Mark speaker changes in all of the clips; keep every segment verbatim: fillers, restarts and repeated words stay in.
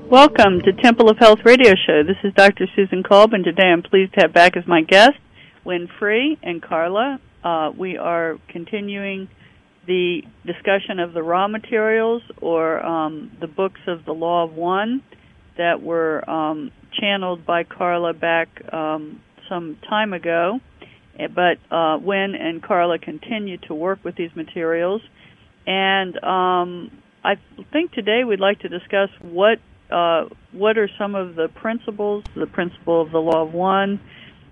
Speaker 1: Welcome to Temple of Health Radio Show. This is Doctor Susan Kolb, and today I'm pleased to have back as my guests Wynn Free and Carla. Uh, we are continuing the discussion of the raw materials, or um, the books of the Law of One, that were um, channeled by Carla back um, some time ago. But uh, Wynn and Carla continue to work with these materials. And um, I think today we'd like to discuss what uh, what are some of the principles, the principle of the Law of One,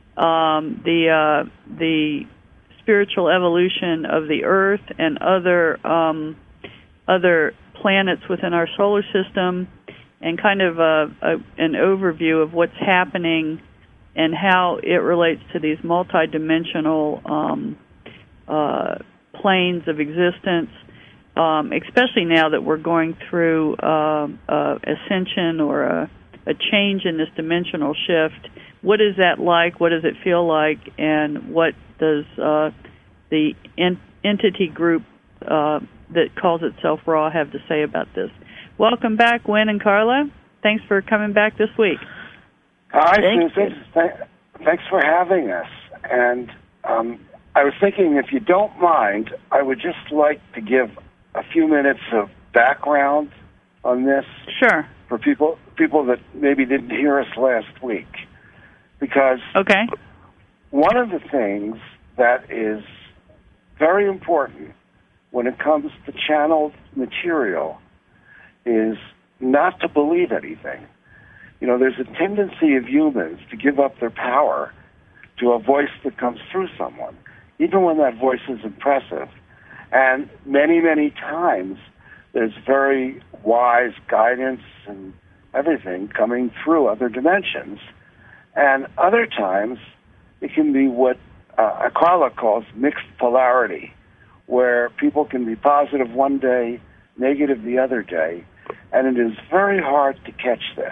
Speaker 1: um, the uh, the spiritual evolution of the Earth and other um, other planets within our solar system, and kind of a, a, an overview of what's happening and how it relates to these multidimensional um, uh, planes of existence, um, especially now that we're going through uh, uh, ascension or a, a change in this dimensional shift. What is that like? What does it feel like? And what does uh, the en- entity group uh, that calls itself Ra have to say about this? Welcome back, Wynn and Carla. Thanks for coming back this week.
Speaker 2: Hi, Thank Susan. Th- thanks for having us. And um, I was thinking, if you don't mind, I would just like to give a few minutes of background on this.
Speaker 1: Sure.
Speaker 2: For people people that maybe didn't hear us last week. Because
Speaker 1: okay.
Speaker 2: one of the things that is very important when it comes to channeled material is not to believe anything. You know, there's a tendency of humans to give up their power to a voice that comes through someone, even when that voice is impressive. And many, many times, there's very wise guidance and everything coming through other dimensions. And other times, it can be what uh, Carla calls mixed polarity, where people can be positive one day, negative the other day, and it is very hard to catch this.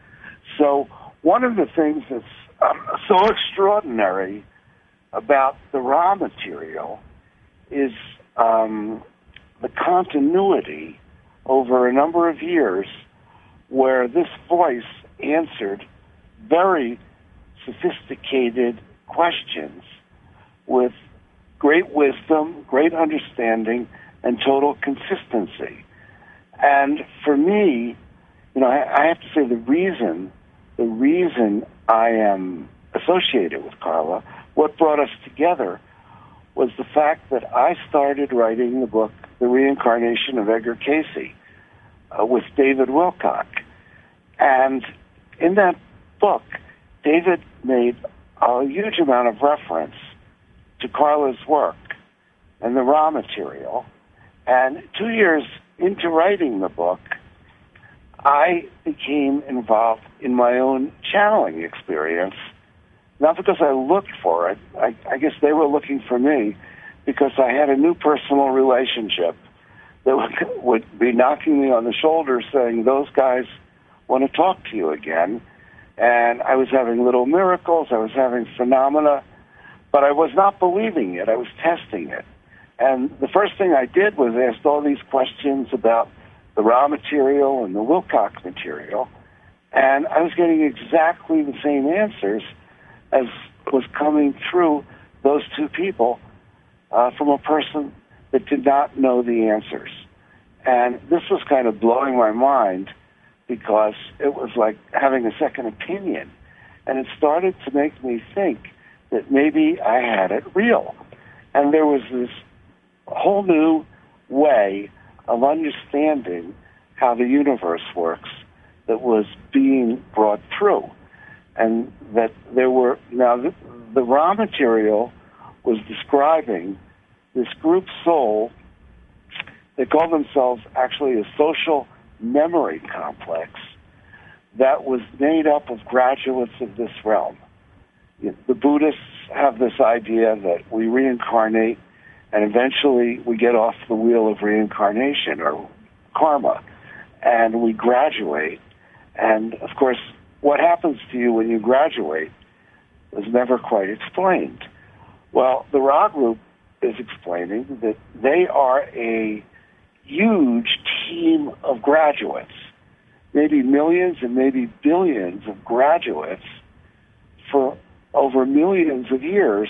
Speaker 2: So one of the things that's um, so extraordinary about the raw material is um, the continuity over a number of years where this voice answered very sophisticated questions with great wisdom, great understanding, and total consistency. And for me, you know, I, I have to say the reason The reason I am associated with Carla, what brought us together, was the fact that I started writing the book, The Reincarnation of Edgar Cayce, uh, with David Wilcock. And in that book, David made a huge amount of reference to Carla's work and the raw material. And two years into writing the book, I became involved in my own channeling experience, not because I looked for it. I, I guess they were looking for me because I had a new personal relationship that would, would be knocking me on the shoulder saying, those guys want to talk to you again. And I was having little miracles. I was having phenomena, but I was not believing it. I was testing it. And the first thing I did was ask all these questions about the raw material and the Wilcock material, and I was getting exactly the same answers as was coming through those two people uh, from a person that did not know the answers. And this was kind of blowing my mind because it was like having a second opinion, and it started to make me think that maybe I had it real. And there was this whole new way of understanding how the universe works that was being brought through. And that there were, now the, the raw material was describing this group soul that called themselves actually a social memory complex that was made up of graduates of this realm. The Buddhists have this idea that we reincarnate and eventually we get off the wheel of reincarnation or karma, and we graduate. And, of course, what happens to you when you graduate was never quite explained. Well, the Ra group is explaining that they are a huge team of graduates. maybe millions and maybe billions of graduates for over millions of years,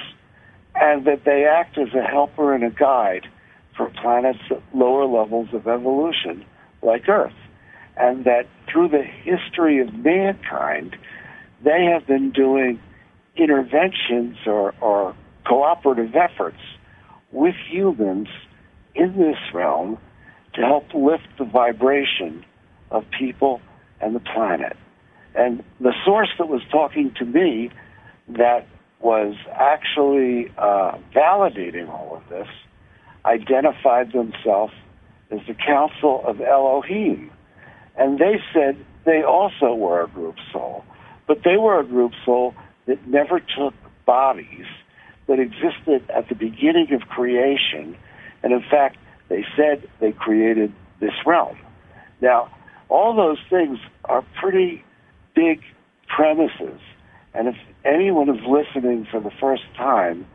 Speaker 2: and that they act as a helper and a guide for planets at lower levels of evolution like Earth. And that through the history of mankind, they have been doing interventions or, or cooperative efforts with humans in this realm to help lift the vibration of people and the planet. And the source that was talking to me that was actually uh, validating all of this identified themselves as the Council of Elohim. And they said they also were a group soul, but they were a group soul that never took bodies, that existed at the beginning of creation. And in fact, they said they created this realm. Now, all those things are pretty big premises. And if anyone is listening for the first time,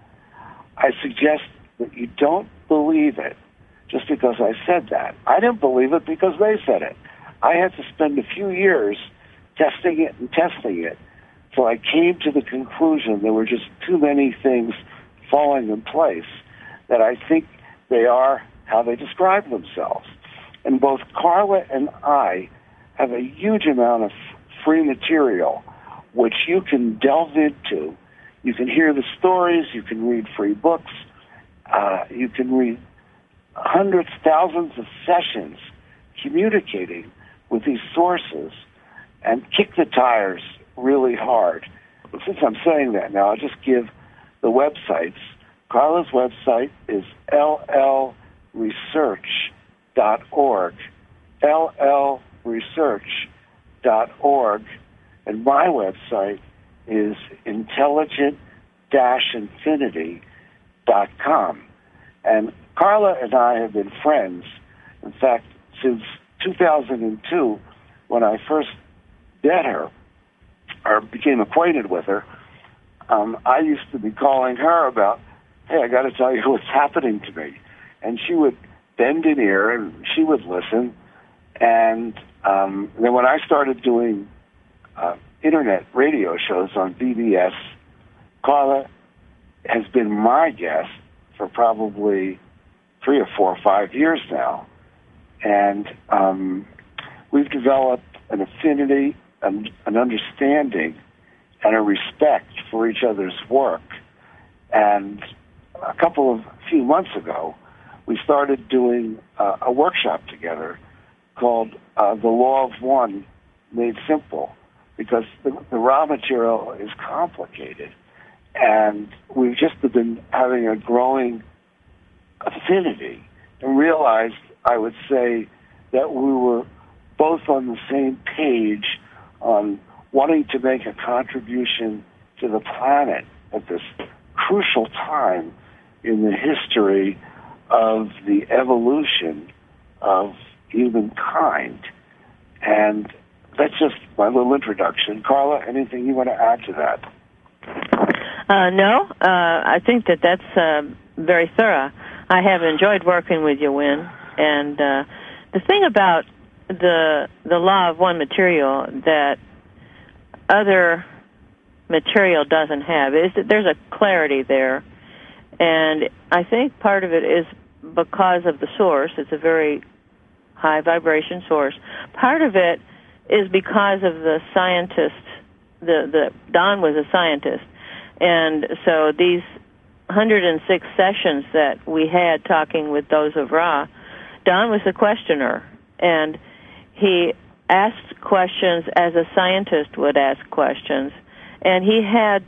Speaker 2: I suggest that you don't believe it just because I said that. I didn't believe it because they said it. I had to spend a few years testing it and testing it till I came to the conclusion there were just too many things falling in place that I think they are how they describe themselves. And both Carla and I have a huge amount of free material which you can delve into. You can hear the stories, you can read free books, uh, you can read hundreds, thousands of sessions communicating with these sources and kick the tires really hard. And since I'm saying that now, I'll just give the websites. Carla's website is L L research dot org, L L research dot org, and my website is intelligent dash infinity dot com. And Carla and I have been friends, in fact, since two thousand two, when I first met her, or became acquainted with her. um, I used to be calling her about, hey, I got to tell you what's happening to me. And she would bend an ear, and she would listen. And um, then when I started doing uh, internet radio shows on B B S, Carla has been my guest for probably three or four or five years now. And um, we've developed an affinity, an, an understanding, and a respect for each other's work. And a couple of few months ago, we started doing uh, a workshop together called uh, The Law of One Made Simple, because the, the raw material is complicated. And we've just been having a growing affinity and realized, I would say, that we were both on the same page on wanting to make a contribution to the planet at this crucial time in the history of the evolution of humankind. And that's just my little introduction. Carla, anything you want to add to that?
Speaker 3: Uh, no, uh, I think that that's uh, very thorough. I have enjoyed working with you, Win. And uh, the thing about the the law of one material that other material doesn't have is that there's a clarity there. And I think part of it is because of the source. It's a very high vibration source. Part of it is because of the scientist. The, the Don was a scientist. And so these one hundred six sessions that we had talking with those of Ra, Don was the questioner, and he asked questions as a scientist would ask questions, and he had,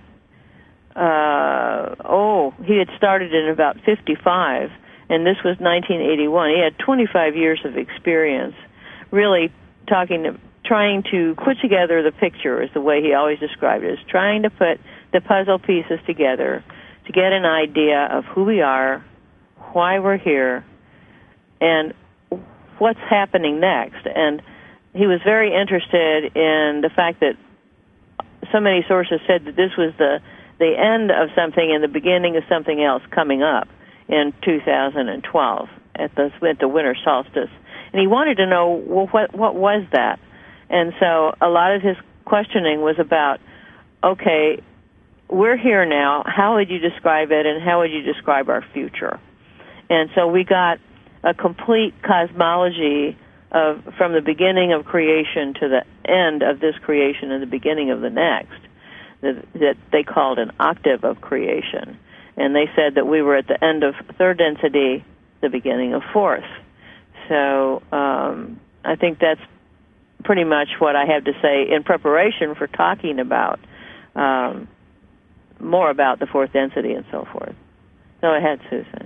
Speaker 3: uh, oh, he had started in about fifty-five, and this was nineteen eighty-one. He had twenty-five years of experience really talking to, trying to put together the picture is the way he always described it, is trying to put the puzzle pieces together to get an idea of who we are, why we're here, and what's happening next. And he was very interested in the fact that so many sources said that this was the, the end of something and the beginning of something else coming up in two thousand twelve at the, at the winter solstice. And he wanted to know, well, what, what was that? And so a lot of his questioning was about, okay, we're here now. How would you describe it, and how would you describe our future? And so we got a complete cosmology of from the beginning of creation to the end of this creation and the beginning of the next that, that they called an octave of creation. And they said that we were at the end of third density, the beginning of fourth. So um, I think that's pretty much what I have to say in preparation for talking about um, more about the fourth density and so forth. Go ahead, Susan.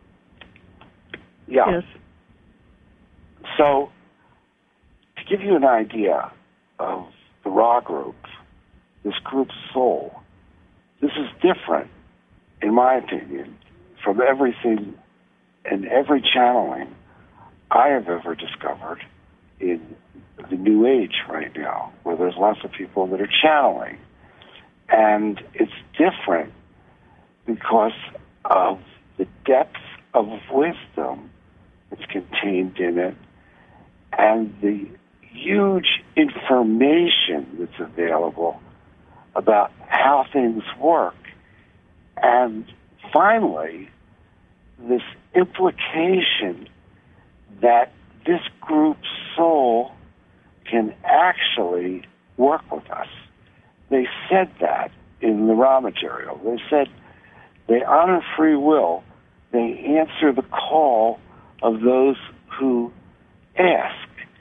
Speaker 2: Yeah.
Speaker 1: Yes.
Speaker 2: So, to give you an idea of the Ra group, this group's soul, this is different, in my opinion, from everything and every channeling I have ever discovered in the New Age right now, where there's lots of people that are channeling. And it's different because of the depth of wisdom that's contained in it and the huge information that's available about how things work. And finally, this implication that this group's soul can actually work with us. They said that in the Ra material. They said they honor free will. They answer the call of those who ask.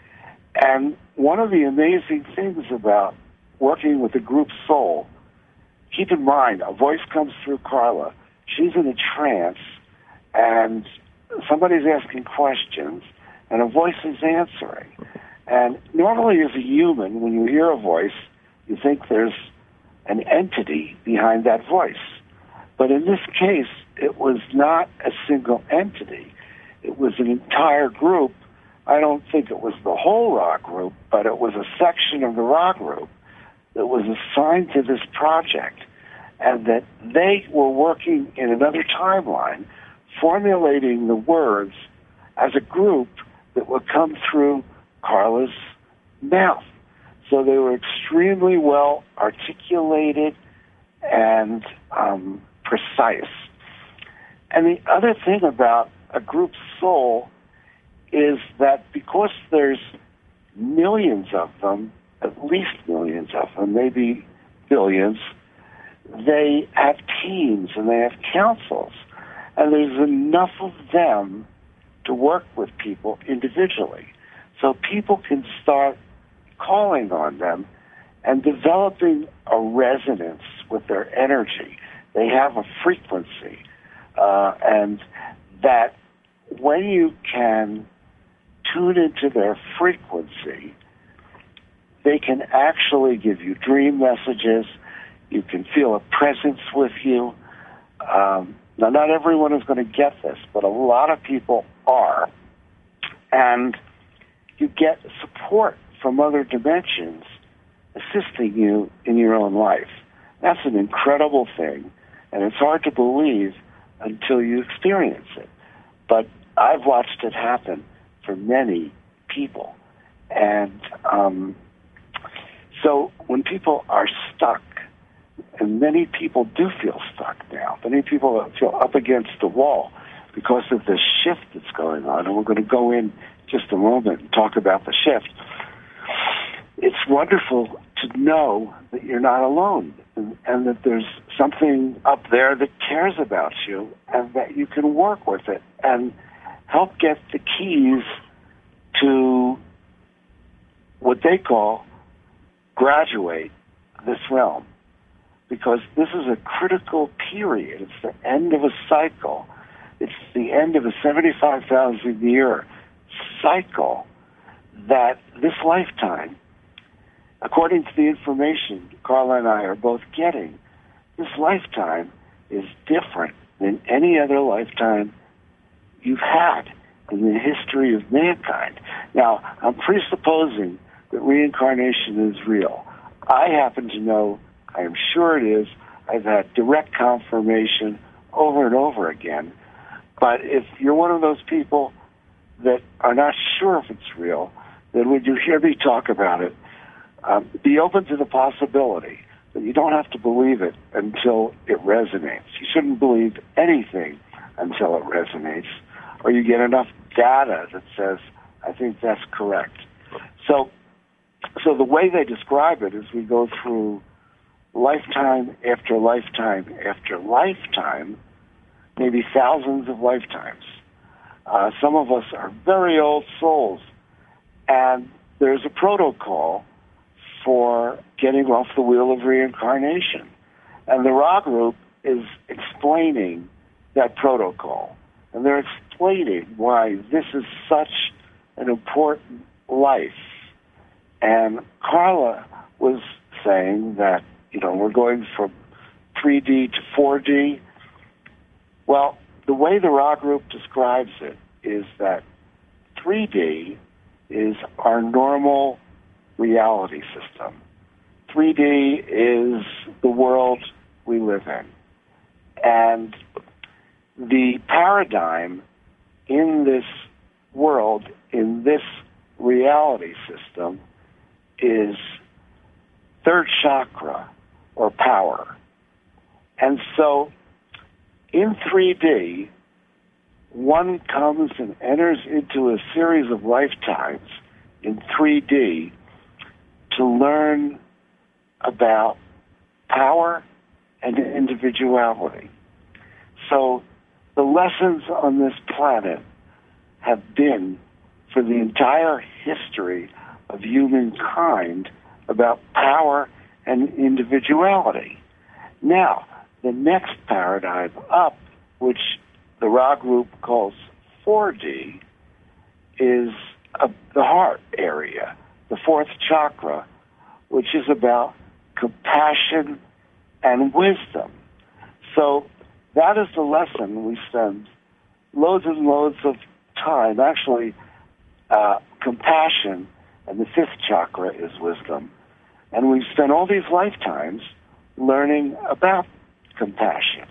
Speaker 2: And one of the amazing things about working with a group soul, keep in mind, a voice comes through Carla. She's in a trance, and somebody's asking questions, and a voice is answering. And normally as a human, when you hear a voice, you think there's an entity behind that voice. But in this case, it was not a single entity. It was an entire group. I don't think it was the whole Ra group, but it was a section of the Ra group that was assigned to this project, and that they were working in another timeline, formulating the words as a group that would come through Carla's mouth. So they were extremely well articulated and um, precise. And the other thing about a group soul is that because there's millions of them, at least millions of them, maybe billions, they have teams and they have councils. And there's enough of them to work with people individually. So people can start calling on them and developing a resonance with their energy. They have a frequency. Uh, and that when you can tune into their frequency, they can actually give you dream messages. You can feel a presence with you. Um, now, not everyone is going to get this, but a lot of people are. And you get support from other dimensions assisting you in your own life. That's an incredible thing, and it's hard to believe until you experience it. But I've watched it happen for many people. And um, so when people are stuck, and many people do feel stuck now, many people feel up against the wall because of the shift that's going on, and we're going to go in just a moment and talk about the shift. It's wonderful to know that you're not alone, and, and that there's something up there that cares about you, and that you can work with it and help get the keys to what they call graduate this realm. Because this is a critical period. It's the end of a cycle. It's the end of a seventy-five thousand year cycle that this lifetime, according to the information Carla and I are both getting, this lifetime is different than any other lifetime you've had in the history of mankind. Now, I'm presupposing that reincarnation is real. I happen to know, I am sure it is, I've had direct confirmation over and over again. But if you're one of those people that are not sure if it's real, then when you hear me talk about it, Um, be open to the possibility, but you don't have to believe it until it resonates. You shouldn't believe anything until it resonates, or you get enough data that says, I think that's correct. So, so the way they describe it is we go through lifetime after lifetime after lifetime, maybe thousands of lifetimes. Uh, some of us are very old souls, and there's a protocol for getting off the wheel of reincarnation. And the Ra group is explaining that protocol. And they're explaining why this is such an important life. And Carla was saying that, you know, we're going from three D to four D. Well, the way the Ra group describes it is that three D is our normal reality system. three D is the world we live in. And the paradigm in this world, in this reality system, is third chakra, or power. And so in three D, one comes and enters into a series of lifetimes in three D to learn about power and individuality. So the lessons on this planet have been, for the entire history of humankind, about power and individuality. Now, the next paradigm up, which the Ra group calls four D, is uh, the heart area, the fourth chakra, which is about compassion and wisdom. So that is the lesson we spend loads and loads of time. Actually, uh, compassion, and the fifth chakra is wisdom. And we've spent all these lifetimes learning about compassion.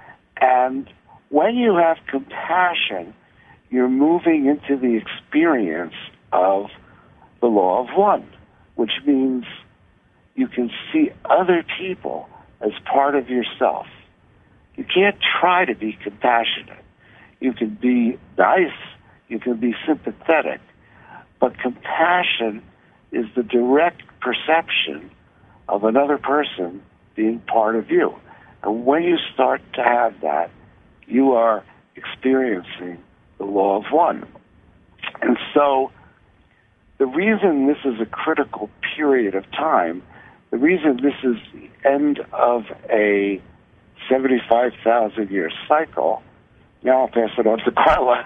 Speaker 2: And when you have compassion, you're moving into the experience of the law of one, which means you can see other people as part of yourself. You can't try to be compassionate. You can be nice, you can be sympathetic, but compassion is the direct perception of another person being part of you. And when you start to have that, you are experiencing the law of one. And so the reason this is a critical period of time, the reason this is the end of a seventy-five thousand year cycle, now I'll pass it on to Carla.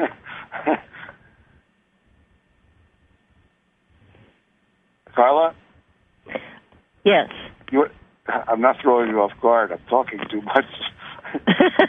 Speaker 2: Carla?
Speaker 3: Yes.
Speaker 2: You, I'm not throwing you off guard. I'm talking too much. I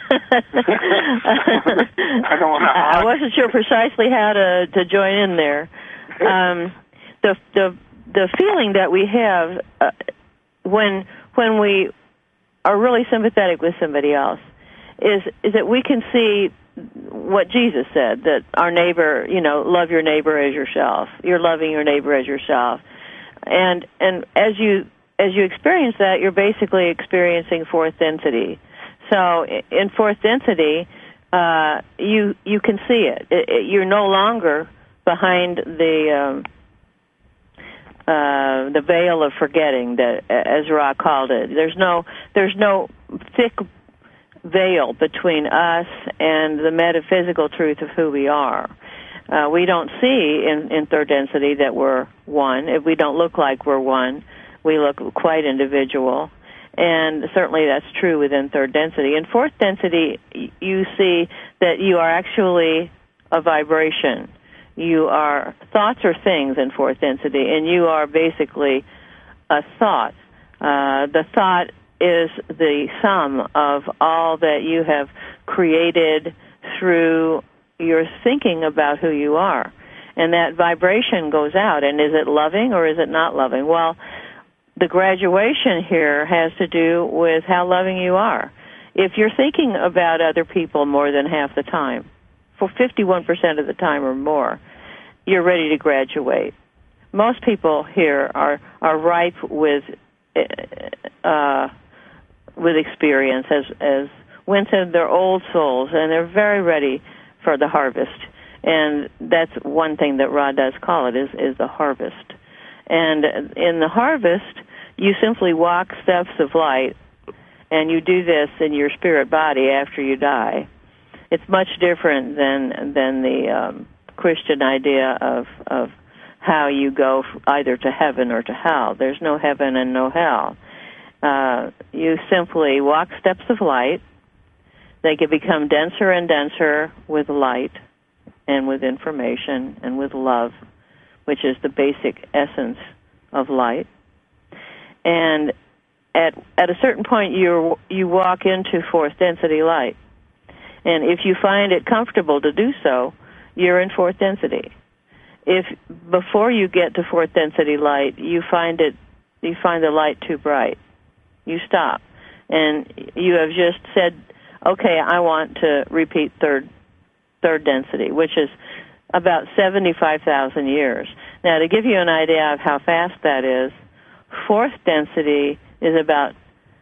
Speaker 2: don't want to.
Speaker 3: I wasn't sure precisely how to, to join in there. Um, the the the feeling that we have uh, when when we are really sympathetic with somebody else is is that we can see what Jesus said, that our neighbor, you know, love your neighbor as yourself. You're loving your neighbor as yourself. And and as you as you experience that, you're basically experiencing fourth density. So in fourth density, uh, you you can see it. It, it. You're no longer behind the um, uh, the veil of forgetting, that, as Ra called it. There's no there's no thick veil between us and the metaphysical truth of who we are. Uh, we don't see in, in third density that we're one. If we don't look like we're one, we look quite individual. And certainly that's true within third density. In fourth density, you see that you are actually a vibration. You are, thoughts are things in fourth density, and you are basically a thought. Uh, the thought is the sum of all that you have created through your thinking about who you are. And that vibration goes out, and is it loving or is it not loving? Well, the graduation here has to do with how loving you are. If you're thinking about other people more than half the time, for fifty-one percent of the time or more, you're ready to graduate. most people here are are ripe with uh, with experience, as as Wynne said, they're old souls, and they're very ready for the harvest. And that's one thing that Ra does call it, is, is the harvest. And in the harvest, you simply walk steps of light, and you do this in your spirit body after you die. It's much different than than the um, Christian idea of of how you go either to heaven or to hell. There's no heaven and no hell. Uh, you simply walk steps of light. They can become denser and denser with light and with information and with love, which is the basic essence of light. And at at a certain point, you you walk into fourth density light. And if you find it comfortable to do so, you're in fourth density. If before you get to fourth density light, you find it, you find the light too bright, you stop, and you have just said, okay, I want to repeat third third density, which is about seventy-five thousand years. Now, to give you an idea of how fast that is, fourth density is about,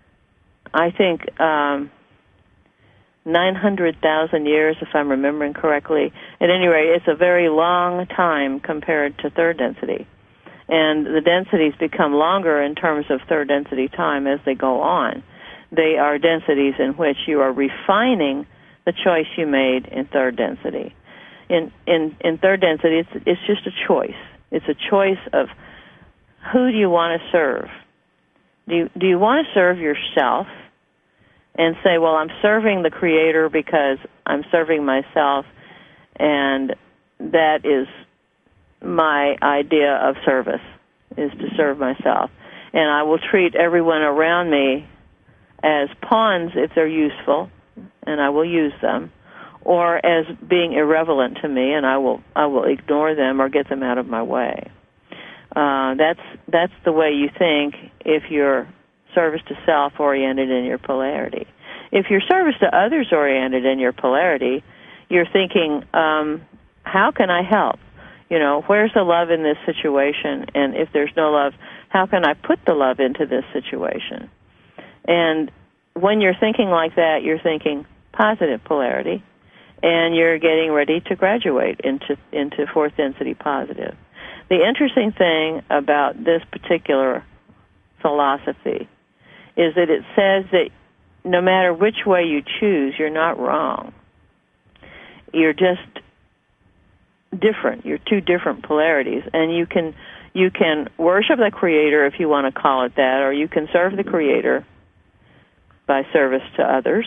Speaker 3: I think, um, nine hundred thousand years, if I'm remembering correctly. At any rate, it's a very long time compared to third density. And the densities become longer in terms of third density time as they go on. They are densities in which you are refining the choice you made in third density. In in, in third density, it's, it's just a choice. It's a choice of who do you want to serve. Do you, do you want to serve yourself and say, well, I'm serving the Creator because I'm serving myself, and that is my idea of service, is to serve myself. And I will treat everyone around me as pawns if they're useful, and I will use them, or as being irrelevant to me, and I will I will ignore them or get them out of my way. Uh, that's that's the way you think if you're service to self oriented in your polarity. If you're service to others oriented in your polarity, you're thinking, um, how can I help? You know, where's the love in this situation? And if there's no love, how can I put the love into this situation? And when you're thinking like that, you're thinking positive polarity, and you're getting ready to graduate into into fourth density positive. The interesting thing about this particular philosophy is that it says that no matter which way you choose, you're not wrong. You're just different. You're two different polarities, and you can you can worship the Creator, if you want to call it that, or you can serve the Creator by service to others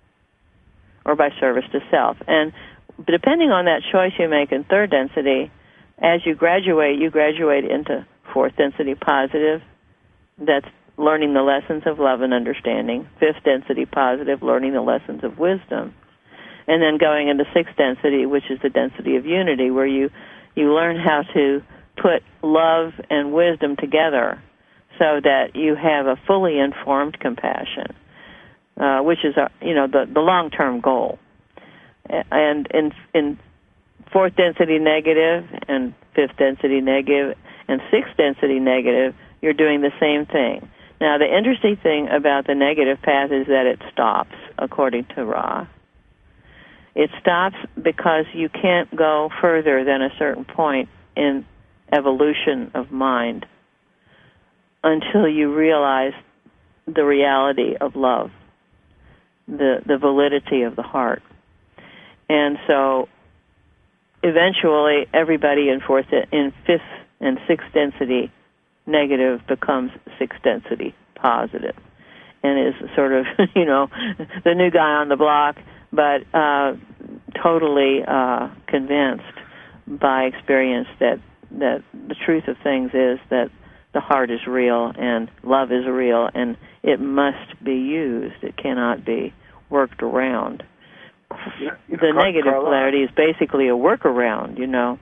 Speaker 3: or by service to self. And depending on that choice you make in third density, as you graduate, you graduate into fourth density positive. That's learning the lessons of love and understanding. Fifth density positive, learning the lessons of wisdom. And then going into sixth density, which is the density of unity, where you, you learn how to put love and wisdom together so that you have a fully informed compassion, uh, which is, a, you know, the, the long-term goal. And in, in fourth density negative and fifth density negative and sixth density negative, you're doing the same thing. Now, the interesting thing about the negative path is that it stops, according to Ra. It stops because you can't go further than a certain point in evolution of mind until you realize the reality of love, the, the validity of the heart. And so eventually everybody in fourth, in fifth and sixth density negative becomes sixth density positive and is sort of, you know, the new guy on the block, but uh, totally uh, convinced by experience that, that the truth of things is that the heart is real and love is real and it must be used. It cannot be worked around.
Speaker 2: You know, you know,
Speaker 3: the
Speaker 2: Car-
Speaker 3: negative
Speaker 2: Carla,
Speaker 3: polarity is basically a workaround, you know.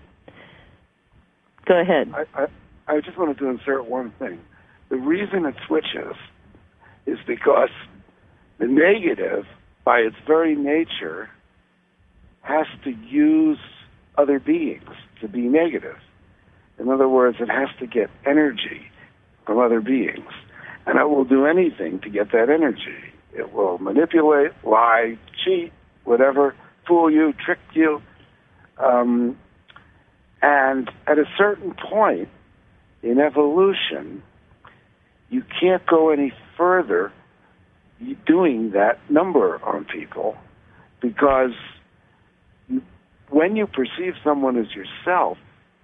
Speaker 3: Go ahead.
Speaker 2: I, I, I just wanted to insert one thing. The reason it switches is because the negative, by its very nature, has to use other beings to be negative. In other words, it has to get energy from other beings. And it will do anything to get that energy. It will manipulate, lie, cheat, whatever, fool you, trick you. Um, and at a certain point in evolution, you can't go any further doing that number on people, because you, when you perceive someone as yourself,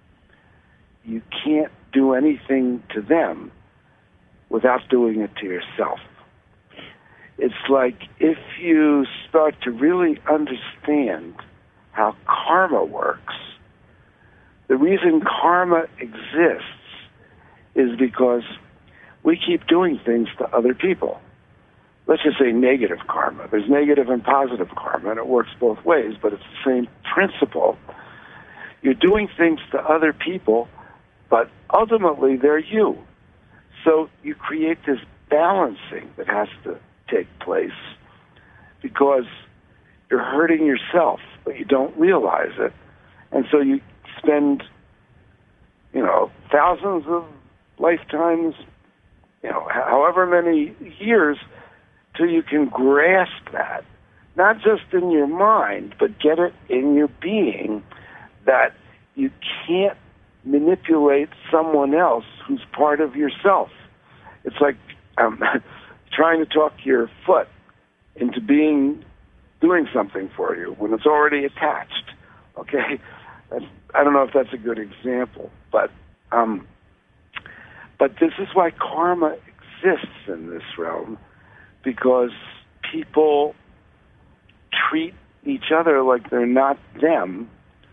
Speaker 2: you can't do anything to them without doing it to yourself. It's like if you start to really understand how karma works, the reason karma exists is because we keep doing things to other people. Let's just say negative karma. There's negative and positive karma, and it works both ways, but it's the same principle. You're doing things to other people, but ultimately they're you. So you create this balancing that has to take place because you're hurting yourself, but you don't realize it. And so you spend, you know, thousands of lifetimes, you know, however many years till you can grasp that, not just in your mind, but get it in your being, that you can't manipulate someone else who's part of yourself. It's like um, trying to talk your foot into being, doing something for you when it's already attached, okay? That's, I don't know if that's a good example, but um, but this is why karma exists in this realm, because people treat each other like they're not them,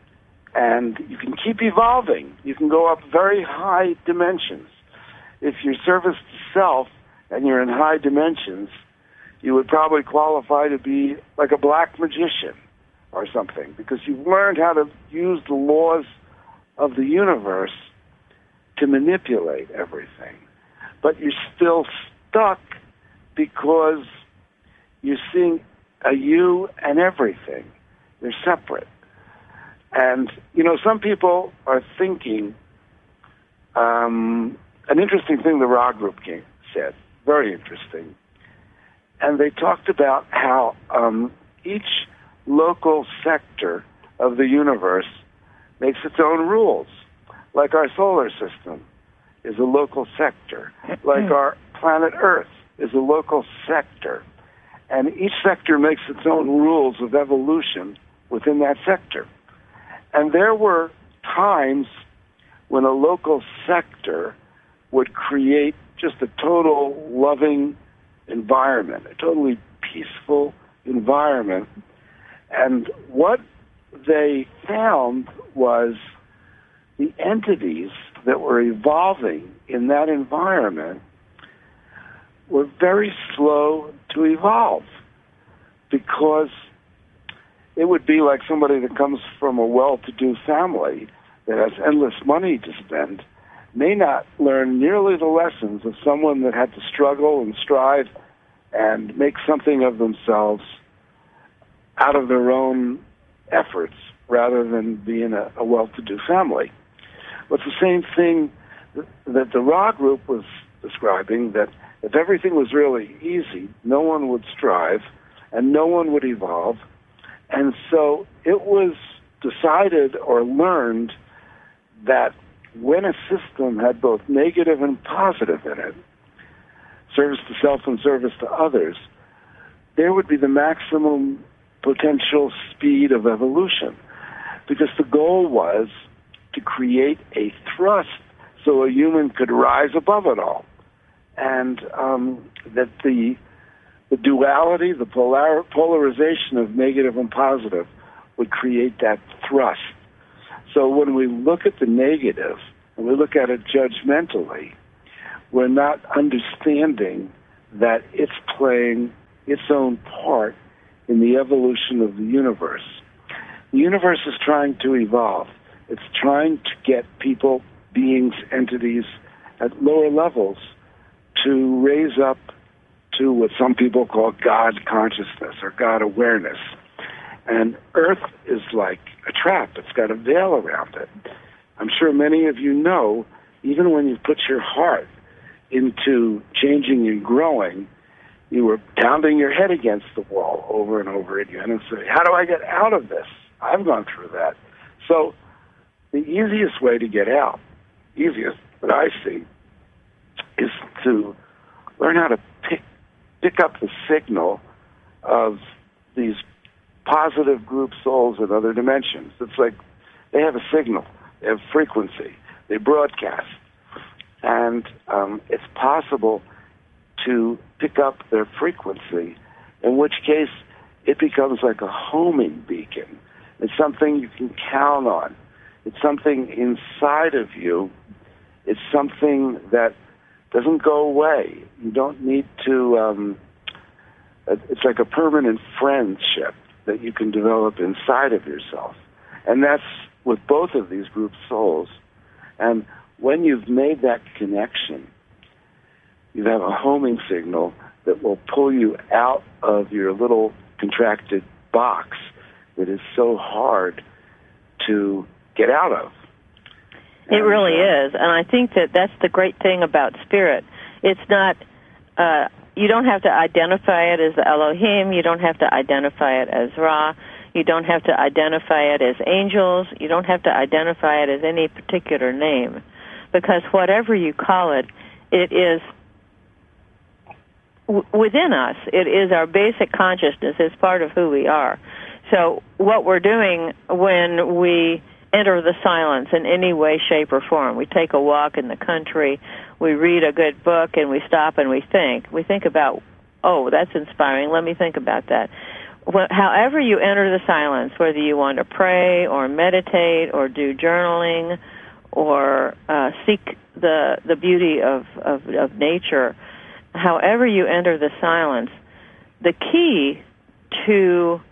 Speaker 2: and you can keep evolving. You can go up very high dimensions. If you're service to self and you're in high dimensions, you would probably qualify to be like a black magician or something, because you've learned how to use the laws of the universe to manipulate everything. But you're still stuck because you're seeing a you and everything. They're separate. And, you know, some people are thinking, um, an interesting thing the Ra Group King said, very interesting, and they talked about how um, each local sector of the universe makes its own rules. Like our solar system is a local sector. Like our planet Earth is a local sector. And each sector makes its own rules of evolution within that sector. And there were times when a local sector would create just a total loving environment, a totally peaceful environment. And what they found was the entities that were evolving in that environment were very slow to evolve, because it would be like somebody that comes from a well-to-do family that has endless money to spend may not learn nearly the lessons of someone that had to struggle and strive and make something of themselves out of their own efforts rather than being a, a well-to-do family. But it's the same thing that the Ra Group was describing, that if everything was really easy, no one would strive and no one would evolve. And so it was decided or learned that when a system had both negative and positive in it, service to self and service to others, there would be the maximum potential speed of evolution. Because the goal was to create a thrust so a human could rise above it all. And um, that the the duality, the polar, polarization of negative and positive would create that thrust. So when we look at the negative and we look at it judgmentally, we're not understanding that it's playing its own part in the evolution of the universe. The universe is trying to evolve. It's trying to get people, beings, entities at lower levels to raise up to what some people call God consciousness or God awareness. And Earth is like a trap. It's got a veil around it. I'm sure many of you know, even when you put your heart into changing and growing, you were pounding your head against the wall over and over again and say, how do I get out of this? I've gone through that. So the easiest way to get out, easiest that I see, is to learn how to pick, pick up the signal of these positive group souls in other dimensions. It's like they have a signal, they have frequency, they broadcast. And um, it's possible to pick up their frequency, in which case it becomes like a homing beacon. It's something you can count on. It's something inside of you. It's something that doesn't go away. You don't need to, um, it's like a permanent friendship that you can develop inside of yourself. And that's with both of these group souls. And when you've made that connection, you have a homing signal that will pull you out of your little contracted box that is so hard to get out of.
Speaker 3: It and, really uh, is, and I think that that's the great thing about spirit. It's not, uh, you don't have to identify it as Elohim, you don't have to identify it as Ra, you don't have to identify it as angels, you don't have to identify it as any particular name, because whatever you call it, it is w- within us. It is our basic consciousness. It's part of who we are. So what we're doing when we enter the silence in any way, shape, or form, we take a walk in the country, we read a good book, and we stop and we think. We think about, oh, that's inspiring. Let me think about that. Well, however you enter the silence, whether you want to pray or meditate or do journaling or uh, seek the the beauty of, of, of nature, however you enter the silence, the key to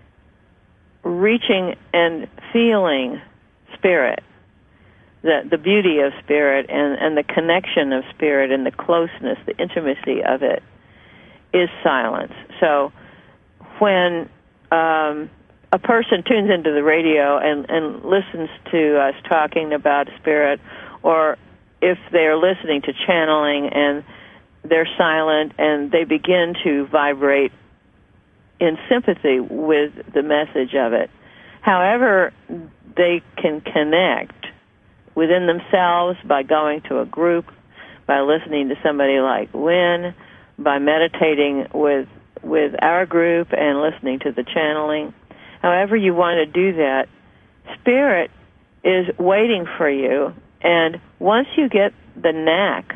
Speaker 3: reaching and feeling spirit, the the beauty of spirit and, and the connection of spirit and the closeness, the intimacy of it, is silence. So when um, a person tunes into the radio and, and listens to us talking about spirit, or if they're listening to channeling and they're silent and they begin to vibrate in sympathy with the message of it, however they can connect within themselves by going to a group, by listening to somebody like Wynn, by meditating with with our group and listening to the channeling, however you want to do that, spirit is waiting for you. And once you get the knack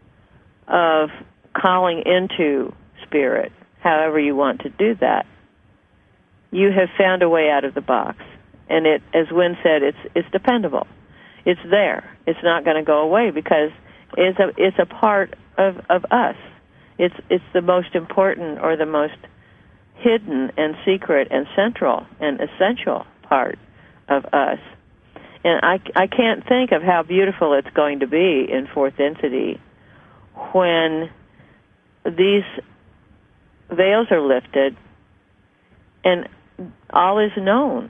Speaker 3: of calling into spirit, however you want to do that, you have found a way out of the box. And it, as Wynn said, it's it's dependable. It's there. It's not going to go away because it's a it's a part of, of us. It's it's the most important or the most hidden and secret and central and essential part of us. And I, I can't think of how beautiful it's going to be in fourth density when these veils are lifted and all is known.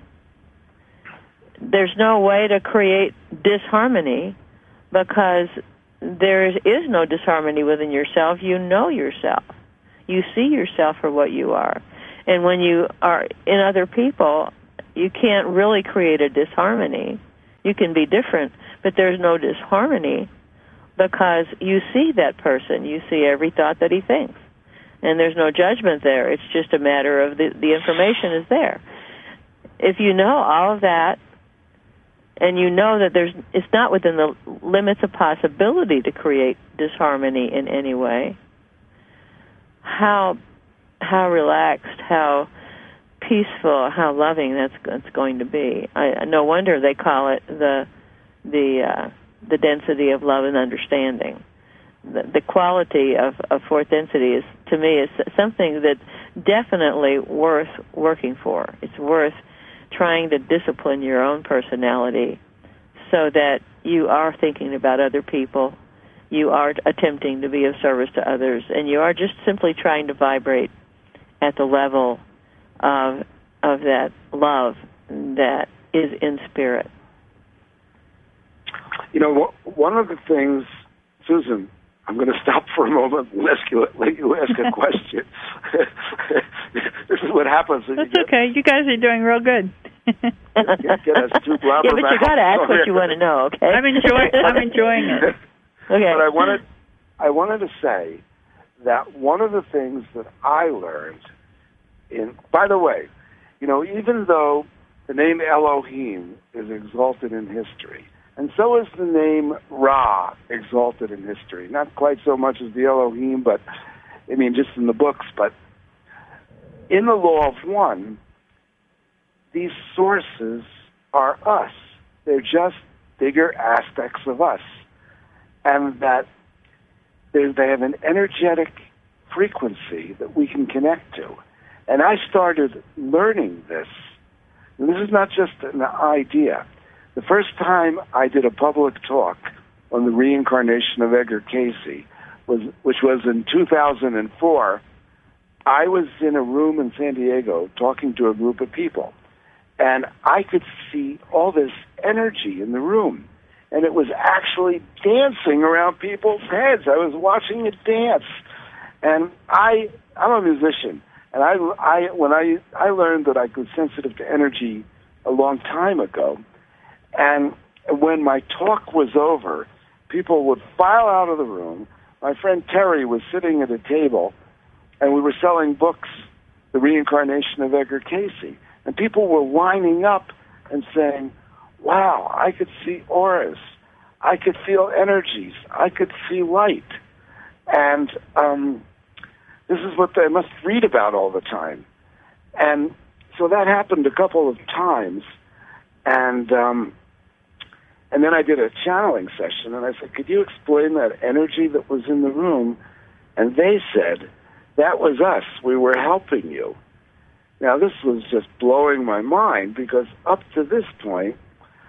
Speaker 3: There's no way to create disharmony because there is no disharmony within yourself. You know yourself. You see yourself for what you are. And when you are in other people, you can't really create a disharmony. You can be different, but there's no disharmony because you see that person. You see every thought that he thinks. And there's no judgment there. It's just a matter of the, the information is there. If you know all of that, and you know that there's, it's not within the limits of possibility to create disharmony in any way, how how relaxed, how peaceful, how loving that's that's going to be. I, no wonder they call it the the uh, the density of love and understanding. The, the quality of, of fourth density is, to me, is something that's definitely worth working for. It's worth trying to discipline your own personality so that you are thinking about other people, you are attempting to be of service to others, and you are just simply trying to vibrate at the level of of that love that is in spirit.
Speaker 2: you know, one of the things, Susan, I'm going to stop for a moment and let you, let you ask a question. This is what happens.
Speaker 1: That's you okay. You guys are doing real good.
Speaker 2: Get, get us two blabbermouths.
Speaker 3: Yeah, but you got to ask what you want to know, okay?
Speaker 1: I'm enjoying. I'm enjoying it.
Speaker 3: Okay.
Speaker 2: But I wanted, I wanted to say that one of the things that I learned in, by the way, you know, even though the name Elohim is exalted in history, and so is the name Ra exalted in history. Not quite so much as the Elohim, but, I mean, just in the books. But in the law of one, these sources are us. They're just bigger aspects of us. And that they, they have an energetic frequency that we can connect to. And I started learning this. And this is not just an idea. The first time I did a public talk on the reincarnation of Edgar Cayce, was, which was in two thousand four, I was in a room in San Diego talking to a group of people. And I could see all this energy in the room. And it was actually dancing around people's heads. I was watching it dance. And I, I'm a musician. And I, I, when I, I learned that I was sensitive to energy a long time ago. And when my talk was over, people would file out of the room. My friend Terry was sitting at a table, and we were selling books, The Reincarnation of Edgar Cayce. And people were lining up and saying, wow, I could see auras. I could feel energies. I could see light. And um, this is what they must read about all the time. And so that happened a couple of times. And um, and then I did a channeling session, and I said, could you explain that energy that was in the room? And they said, that was us. We were helping you. Now, this was just blowing my mind, because up to this point,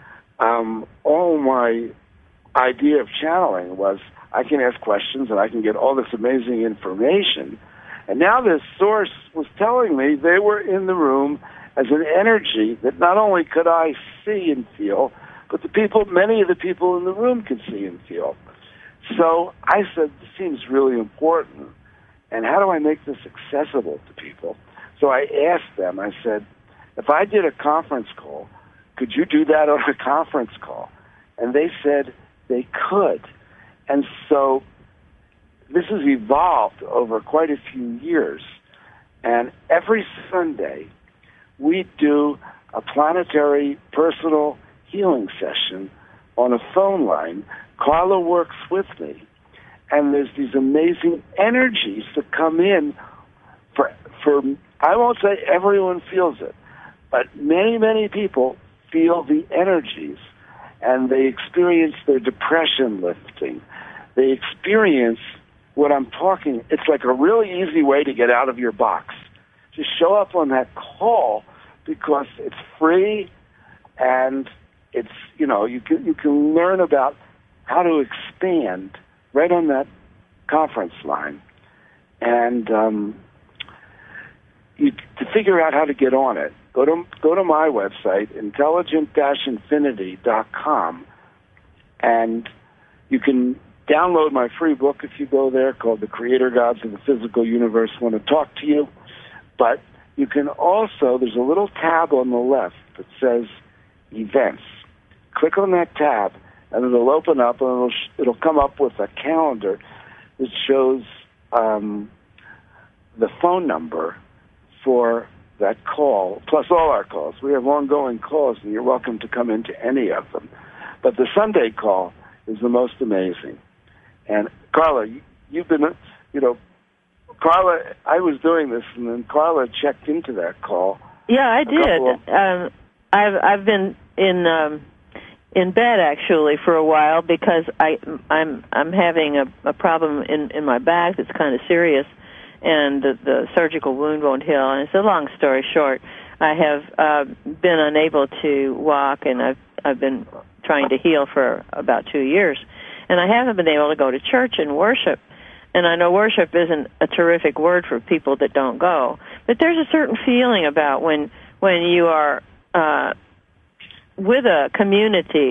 Speaker 2: um, all my idea of channeling was I can ask questions and I can get all this amazing information. And now this source was telling me they were in the room as an energy that not only could I see and feel, but the people, many of the people in the room could see and feel. So I said, this seems really important. And how do I make this accessible to people? So I asked them, I said, if I did a conference call, could you do that on a conference call? And they said they could. And so this has evolved over quite a few years. And every Sunday, we do a planetary personal healing session on a phone line. Carla works with me. And there's these amazing energies that come in for, for, I won't say everyone feels it, but many, many people feel the energies, and they experience their depression lifting. They experience what I'm talking. It's like a really easy way to get out of your box. Just show up on that call, because it's free, and it's, you know, you can, you can learn about how to expand right on that conference line. And um, you, to figure out how to get on it, go to go to my website, intelligent dash infinity dot com, and you can download my free book if you go there, called The Creator Gods of the Physical Universe Want to Talk to You. But you can also, there's a little tab on the left that says Events. Click on that tab, and it'll open up, and it'll, it'll come up with a calendar that shows um, the phone number for that call, plus all our calls. We have ongoing calls, and you're welcome to come into any of them. But the Sunday call is the most amazing. And Carla, you've been, you know, Carla, I was doing this, and then Carla checked into that call.
Speaker 3: Yeah, I did. Of, um, I've I've been in um, in bed actually for a while, because I I'm I'm having a, a problem in in my back that's kind of serious, and the, the surgical wound won't heal. And it's a long story short. I have uh, been unable to walk, and I've I've been trying to heal for about two years, and I haven't been able to go to church and worship. And I know worship isn't a terrific word for people that don't go, but there's a certain feeling about when when you are uh, with a community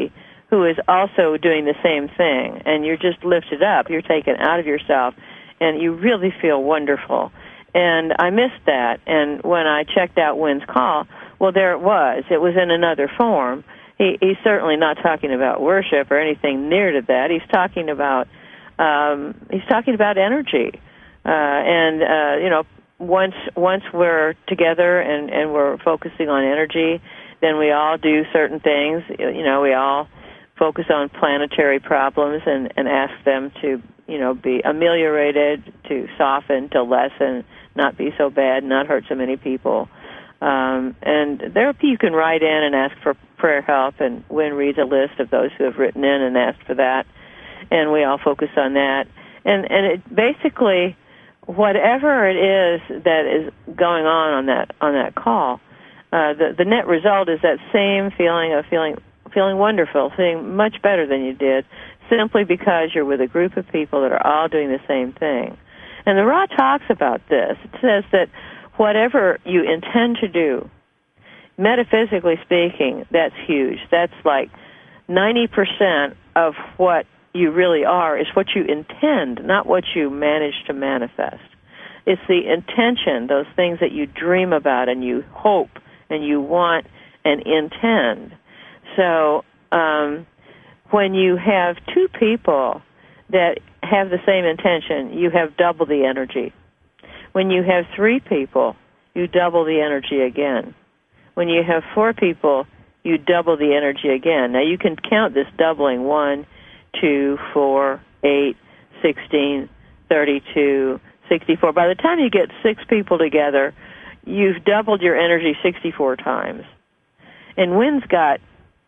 Speaker 3: who is also doing the same thing, and you're just lifted up. You're taken out of yourself, and you really feel wonderful. And I missed that, and when I checked out Wynn's call, well, there it was. It was in another form. He, he's certainly not talking about worship or anything near to that. He's talking about um, he's talking about energy, uh, and uh, you know, once once we're together and, and we're focusing on energy, then we all do certain things. You know, we all focus on planetary problems and, and ask them to, you know, be ameliorated, to soften, to lessen, not be so bad, not hurt so many people. Um, and there you can write in and ask for prayer help, and Wynn reads a list of those who have written in and asked for that, and we all focus on that. And and it basically, whatever it is that is going on on that on that call, uh, the the net result is that same feeling of feeling feeling wonderful, feeling much better than you did, simply because you're with a group of people that are all doing the same thing. And the Ra talks about this. It says that whatever you intend to do, metaphysically speaking, that's huge. That's like ninety percent of what you really are is what you intend, not what you manage to manifest. It's the intention, those things that you dream about and you hope and you want and intend. So um, when you have two people that have the same intention, you have double the energy. When you have three people, you double the energy again. When you have four people, you double the energy again. Now, you can count this doubling: one, two, four, eight, sixteen, thirty-two, sixty-four. By the time you get six people together, you've doubled your energy sixty-four times. And Wynn's got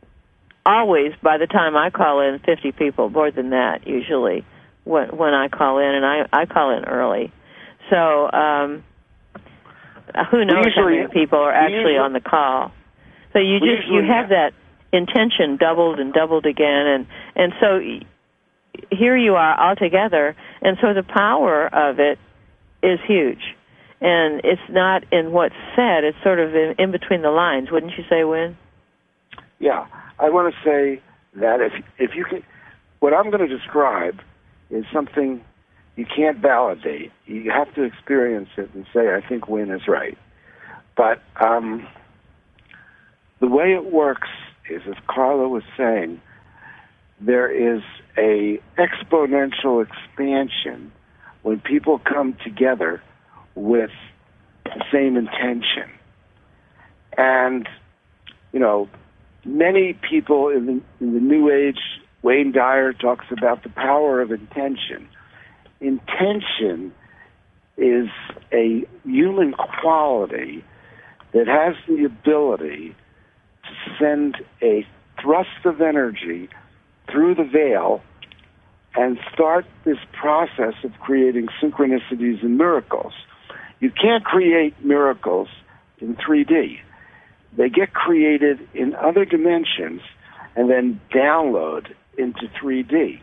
Speaker 3: always, by the time I call in, fifty people, more than that usually when, when I call in, and I, I call in early. So um, who knows usually, how many people are actually usually, on the call. So you just you have that intention doubled and doubled again, and, and so here you are all together, and so the power of it is huge. And it's not in what's said, it's sort of in, in between the lines, wouldn't you say, Wynn?
Speaker 2: Yeah, I want to say that if if you can, what I'm going to describe is something you can't validate. You have to experience it and say, I think Wynn is right. But um, the way it works is, as Carla was saying, there is a exponential expansion when people come together with the same intention. And, you know, many people in the, in the New Age, Wayne Dyer talks about the power of intention. Intention is a human quality that has the ability to send a thrust of energy through the veil and start this process of creating synchronicities and miracles. You can't create miracles in three D. They get created in other dimensions and then download into three D.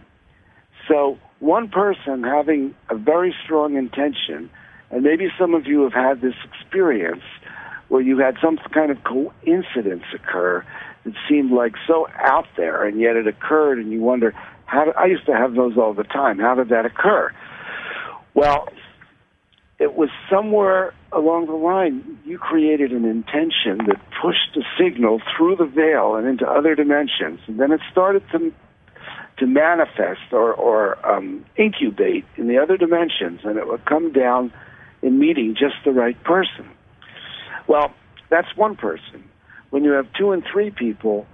Speaker 2: So one person having a very strong intention, and maybe some of you have had this experience where you had some kind of coincidence occur that seemed like so out there, and yet it occurred, and you wonder, how did, I used to have those all the time. How did that occur? Well, it was somewhere along the line you created an intention that pushed a signal through the veil and into other dimensions, and then it started to to manifest or, or um, incubate in the other dimensions, and it would come down in meeting just the right person. Well, that's one person. When you have two and three people,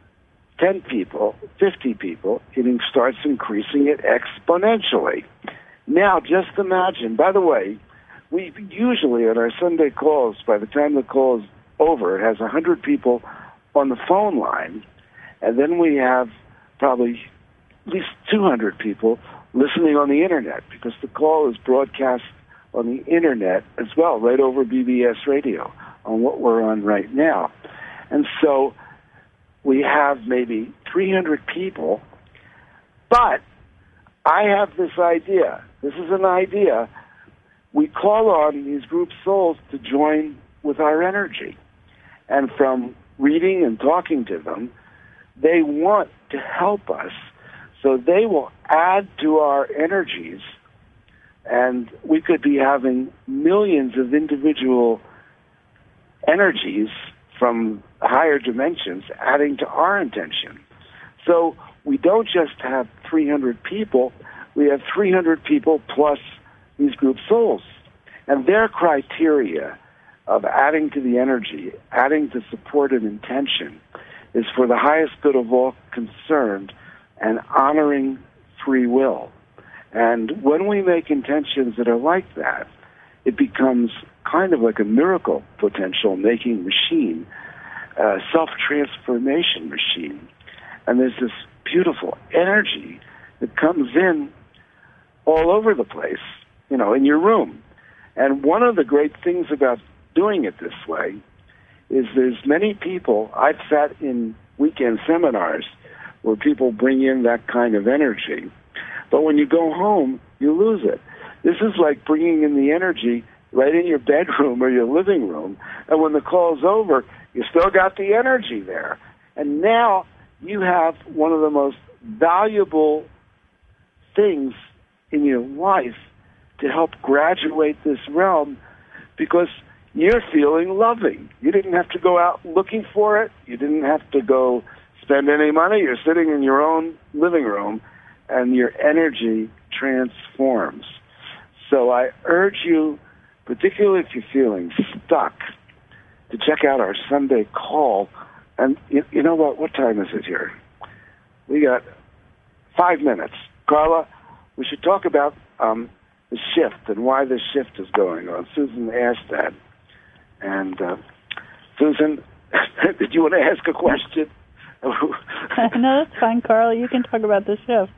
Speaker 2: ten people, fifty people, it starts increasing it exponentially. Now, just imagine, by the way, we usually at our Sunday calls, by the time the call is over, it has one hundred people on the phone line, and then we have probably at least two hundred people listening on the Internet, because the call is broadcast on the Internet as well, right over B B S radio, on what we're on right now. And so we have maybe three hundred people, but I have this idea. This is an idea. We call on these group souls to join with our energy. And from reading and talking to them, they want to help us. So they will add to our energies, and we could be having millions of individual energies from higher dimensions adding to our intention. So we don't just have three hundred people, we have three hundred people plus these group souls. And their criteria of adding to the energy, adding to support and intention, is for the highest good of all concerned and honoring free will. And when we make intentions that are like that, it becomes kind of like a miracle potential making machine, a self-transformation machine. And there's this beautiful energy that comes in all over the place, you know, in your room. And one of the great things about doing it this way is there's many people, I've sat in weekend seminars where people bring in that kind of energy, but when you go home, you lose it. This is like bringing in the energy right in your bedroom or your living room, and when the call's over, you still got the energy there. And now you have one of the most valuable things in your life to help graduate this realm, because you're feeling loving. You didn't have to go out looking for it. You didn't have to go spend any money. You're sitting in your own living room, and your energy transforms. So I urge you, particularly if you're feeling stuck, to check out our Sunday call. And you, you know what? What time is it here? We got five minutes. Carla, we should talk about um, the shift and why this shift is going on. Susan asked that. And uh, Susan, did you want to ask a question?
Speaker 1: No, that's fine, Carla. You can talk about the shift.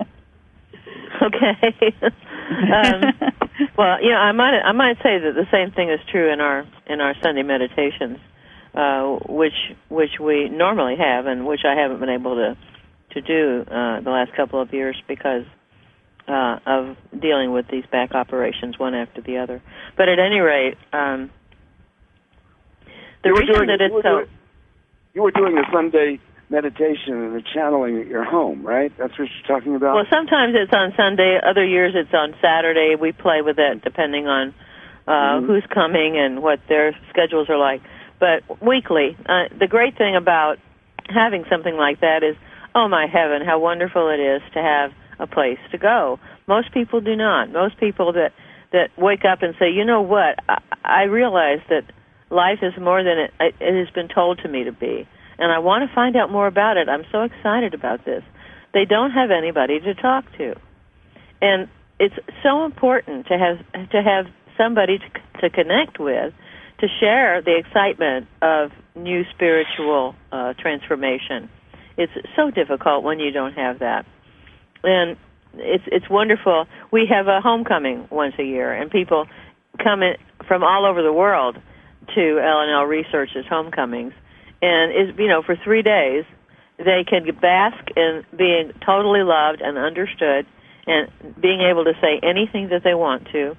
Speaker 3: Okay. um, well, you know, I might I might say that the same thing is true in our in our Sunday meditations, uh, which which we normally have, and which I haven't been able to to do uh, the last couple of years because uh, of dealing with these back operations one after the other. But at any rate, um, the
Speaker 2: you
Speaker 3: reason
Speaker 2: doing,
Speaker 3: that it's
Speaker 2: you
Speaker 3: so
Speaker 2: doing, you were doing a Sunday meditation and the channeling at your home, right? That's what you're talking about?
Speaker 3: Well, sometimes it's on Sunday. Other years it's on Saturday. We play with it depending on uh, mm-hmm. who's coming and what their schedules are like. But weekly. Uh, the great thing about having something like that is, oh, my heaven, how wonderful it is to have a place to go. Most people do not. Most people that, that wake up and say, you know what, I, I realize that life is more than it, it has been told to me to be. And I want to find out more about it. I'm so excited about this. They don't have anybody to talk to. And it's so important to have to have somebody to, to connect with, to share the excitement of new spiritual uh, transformation. It's so difficult when you don't have that. And it's it's wonderful. We have a homecoming once a year, and people come in from all over the world to L and L Research's homecomings. And, is you know, for three days, they can bask in being totally loved and understood and being able to say anything that they want to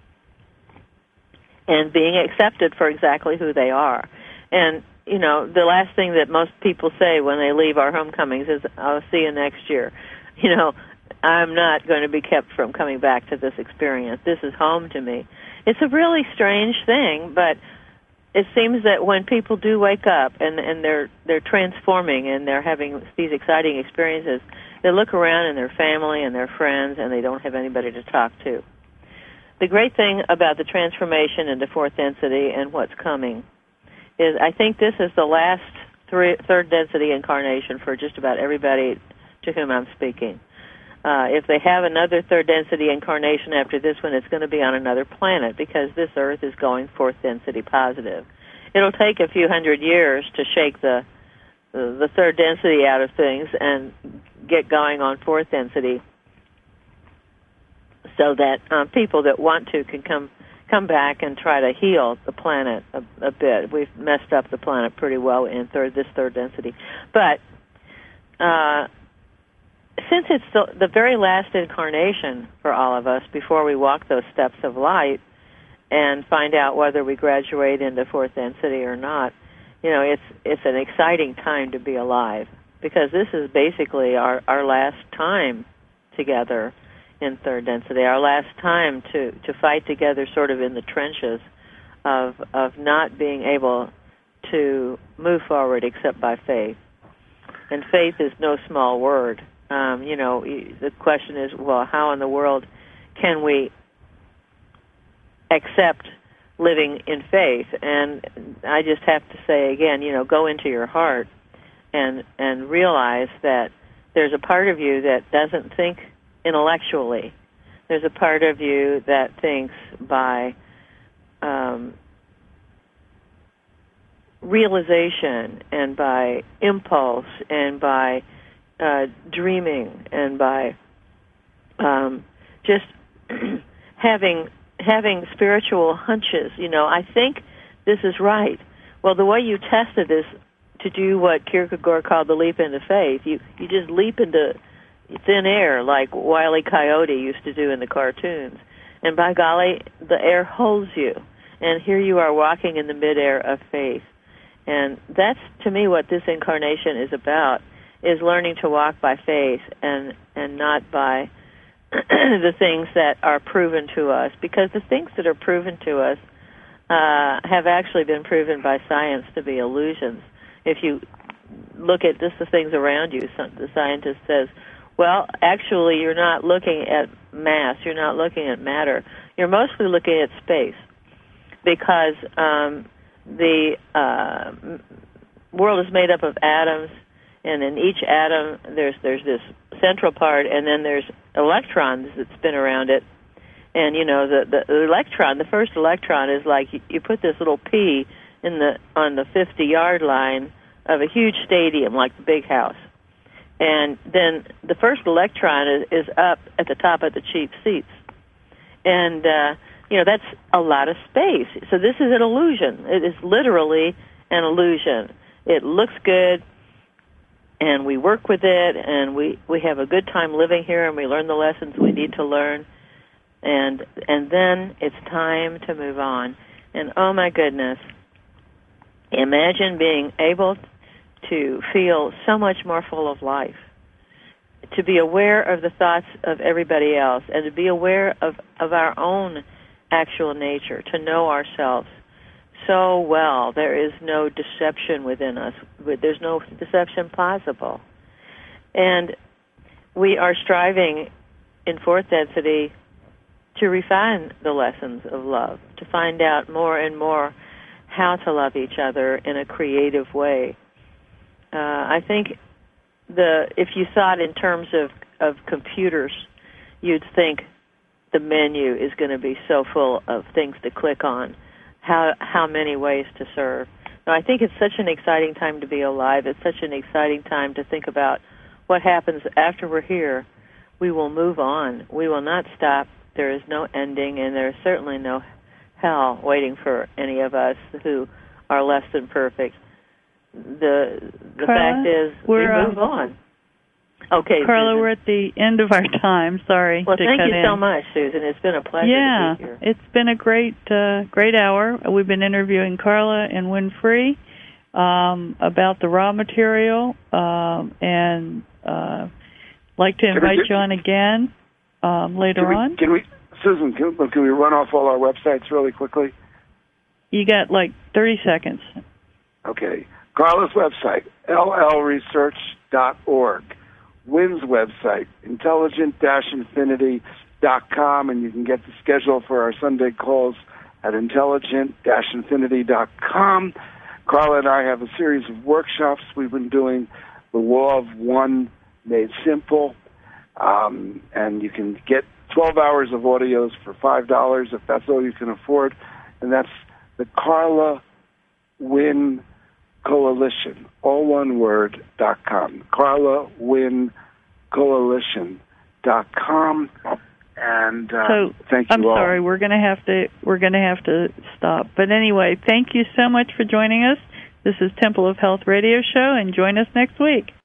Speaker 3: and being accepted for exactly who they are. And, you know, the last thing that most people say when they leave our homecomings is, I'll see you next year. You know, I'm not going to be kept from coming back to this experience. This is home to me. It's a really strange thing, but it seems that when people do wake up and, and they're they're transforming and they're having these exciting experiences, they look around in their family and their friends and they don't have anybody to talk to. The great thing about the transformation into fourth density and what's coming is I think this is the last three, third density incarnation for just about everybody to whom I'm speaking. Uh, if they have another third density incarnation after this one, it's going to be on another planet because this Earth is going fourth density positive. It'll take a few hundred years to shake the the, the third density out of things and get going on fourth density, so that um, people that want to can come come back and try to heal the planet a, a bit. We've messed up the planet pretty well in third this third density, but. Uh, Since it's the, the very last incarnation for all of us before we walk those steps of light and find out whether we graduate into fourth density or not, you know, it's it's an exciting time to be alive. because this is basically our, our last time together in third density, our last time to, to fight together sort of in the trenches of of not being able to move forward except by faith. And faith is no small word. Um, you know, the question is, well, how in the world can we accept living in faith? And I just have to say again, you know, go into your heart and and realize that there's a part of you that doesn't think intellectually. There's a part of you that thinks by um, realization and by impulse and by uh, dreaming and by um, just having having spiritual hunches. You know, I think this is right. Well, the way you test it is to do what Kierkegaard called the leap into faith. You you just leap into thin air like Wile E. Coyote used to do in the cartoons. And by golly, the air holds you. And here you are walking in the midair of faith. And that's, to me, what this incarnation is about, is learning to walk by faith and, and not by the things that are proven to us. Because the things that are proven to us uh, have actually been proven by science to be illusions. If you look at just the things around you, the scientist says, well, actually, you're not looking at mass. You're not looking at matter. You're mostly looking at space, because um, the uh, world is made up of atoms, and in each atom there's there's this central part, and then there's electrons that spin around it. And you know, the the, the electron, the first electron is like you, you put this little pea in the on the fifty-yard line of a huge stadium, like the big house. And then the first electron is, is up at the top of the cheap seats. And, uh, you know, that's a lot of space. So this is an illusion. It is literally an illusion. It looks good, and we work with it, and we, we have a good time living here, and we learn the lessons we need to learn. And, and then it's time to move on. And, oh, my goodness, imagine being able to feel so much more full of life, to be aware of the thoughts of everybody else, and to be aware of, of our own actual nature, to know ourselves so well. There is no deception within us. There's no deception possible. And we are striving in fourth density to refine the lessons of love, to find out more and more how to love each other in a creative way. Uh, I think the if you thought in terms of, of computers, you'd think the menu is going to be so full of things to click on, how how many ways to serve. Now, I think it's such an exciting time to be alive. It's such an exciting time to think about what happens after we're here. We will move on. We will not stop. There is no ending, and there is certainly no hell waiting for any of us who are less than perfect. The the
Speaker 1: Carla,
Speaker 3: fact is, we move
Speaker 1: um,
Speaker 3: on. Okay,
Speaker 1: Carla,
Speaker 3: Susan.
Speaker 1: we're at the end of our time. Sorry
Speaker 3: Well,
Speaker 1: to
Speaker 3: thank
Speaker 1: cut
Speaker 3: you
Speaker 1: in.
Speaker 3: so much, Susan. It's been a pleasure
Speaker 1: yeah,
Speaker 3: to be here.
Speaker 1: It's been a great uh, great hour. We've been interviewing Carla and Winfree um, about the raw material, um, and uh, like to invite
Speaker 2: we,
Speaker 1: you on again um, later
Speaker 2: can we,
Speaker 1: on.
Speaker 2: Can we, Susan? Can, can we run off all our websites really quickly?
Speaker 1: You got like thirty seconds.
Speaker 2: Okay. Carla's website, L L research dot org. Wynn's website, intelligent dash infinity dot com, and you can get the schedule for our Sunday calls at intelligent dash infinity dot com. Carla and I have a series of workshops. We've been doing the Law of One Made Simple, um, and you can get twelve hours of audios for five dollars if that's all you can afford, and that's the Carla Wynn Coalition, all one word, dot com. Carla Wynn Coalition dot com. And uh,
Speaker 1: so,
Speaker 2: thank you
Speaker 1: I'm
Speaker 2: all.
Speaker 1: sorry, we're gonna have to we're gonna have to stop. But anyway, thank you so much for joining us. This is Temple of Health Radio Show, and join us next week.